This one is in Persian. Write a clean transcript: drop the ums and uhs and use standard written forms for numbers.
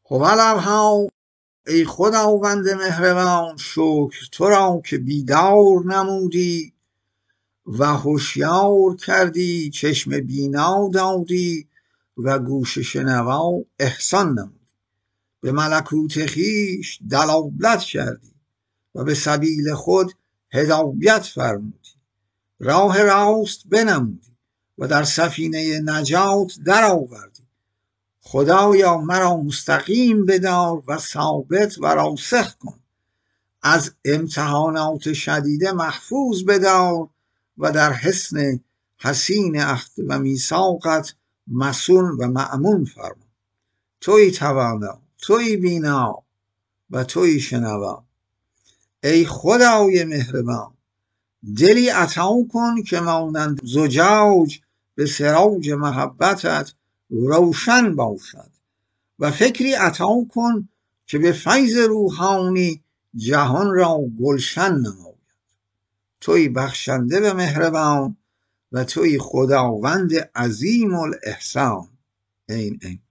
هوالبها، ای خداوند مهربان، شکر تو را که بیدار نمودی و هوشیار کردی، چشم بینا دادی و گوش شنوا احسان نمودی. به ملکوت خویش دلالت کردی و به سبیل خود هدایت فرمودی. راه راست بنمودی و در سفینه نجات در آوردی. خدایا مرا مستقیم بدار و ثابت و راسخ کن. از امتحانات شدیده محفوظ بدار و در حصن حصین عهد و میثاقت مصون و مأمون فرما. تویی توانا، تویی بینا و تویی شنوا. ای خدای مهربان، دلی عطا کن که مانند زجاج به سراج محبتت روشن باشد و فکری عطا کن که به فیض روحانی جهان را گلشن نماید. تویی بخشنده و مهربان و تویی خداوند عظیم الاحسان. این